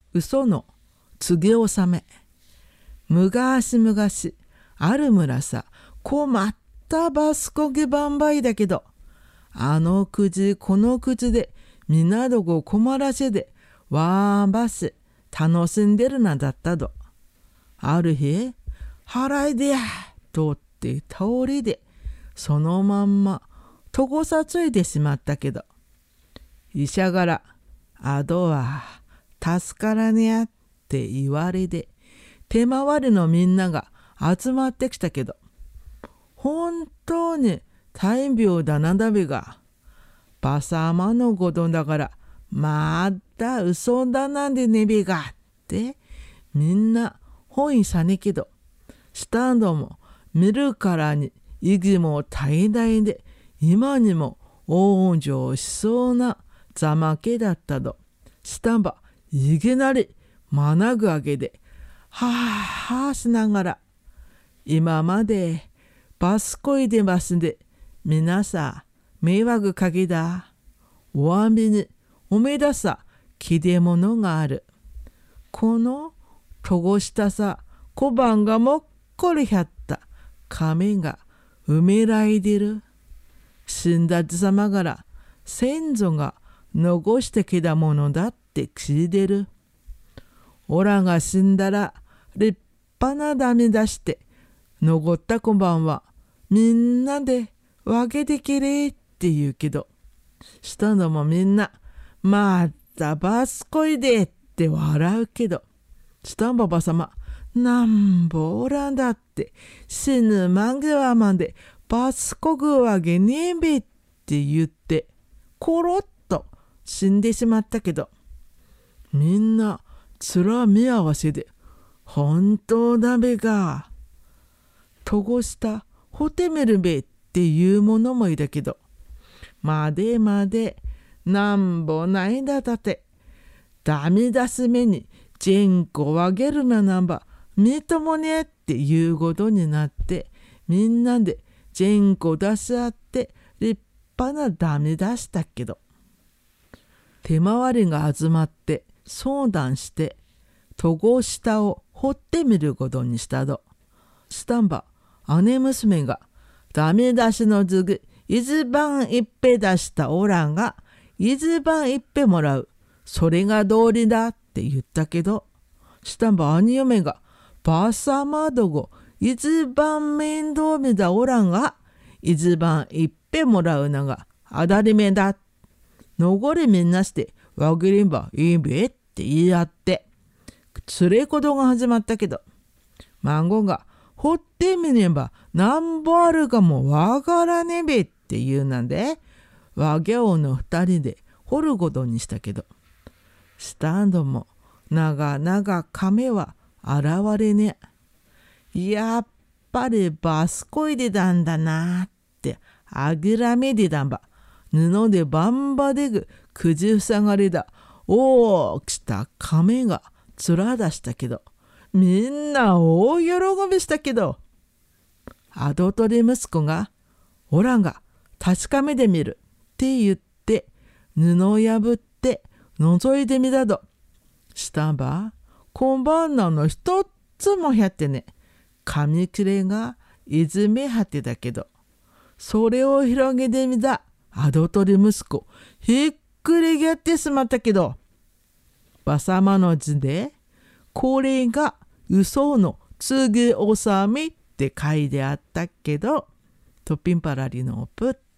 嘘の告げ納め。昔々ある村さ、困ったバスコゲバンバイだけど、あのくじこのくじでみなどご困らせでわーばし楽しんでるなだったど。ある日、払いでやとって倒れでそのまんまとごさついてしまったけど、医者からあどは助からねやって言われで手回りのみんなが集まってきたけど、本当に大病だなだべが、バサマのごどんだからまた嘘だなんでねべがってみんな本意さねけど、スタンドも見るからに意義も大々で今にも往生しそうなざまけだったど、スタンバいきなりまなぐあげではあはあしながら、今までバスこいでますんでみなさ迷惑かけだ。おわびにおめださきでものがある。このとごしたさ小判がもっこりやった亀が埋めらいでる。死んだじさまから先祖が残してきたものだって聞いてる。おらが死んだら立派なダメ出して残った小判はみんなで分けてきれって言うけど、したのもみんなまたバスこいでって笑うけど、スタンババ様なんぼおらんだって死ぬ間際までバスこぐわけねえべって言ってコロッと死んでしまったけど、みんな面見合わせで本当だべがとごしたホテメルべっていうものもいるけど、までまでなんぼないだたてダメ出すめに人口あげるななんばみともねっていうことになって、みんなで人口出し合って立派なダメ出したけど、手回りが集まって相談して戸郷下を掘ってみることにしたど。スタンバ姉娘がダメ出しの図具一番いっぺ出したおらんが一番いっぺもらう、それが道理だって言ったけど、スタンバ兄嫁がバサマドゴ一番面倒見だおらんが一番いっぺもらうのが当たり前だ。残りみんなしてわければいいべって言い合って連れ子どが始まったけど、孫が掘ってみればなんぼあるかもわからねべって言うなんで、わげおの二人で掘ることにしたけど、スタンドも長々亀は現れねえ。やっぱりバスこいでたんだなってあぐらめでたんば。布でばんばでぐくじふさがりだ大きした亀がつら出したけど、みんな大喜びしたけど、跡取り息子がおらんが確かめてみるって言って布を破って覗いてみたど。したばこんばんなの一つもやってね、紙切れがいずめはってたけど、それを広げてみた跡取り息子ひっくり返ってしまったけど、バサマの字でこれが嘘の告げ納めって書いてあったけど、トッピンパラリのプッ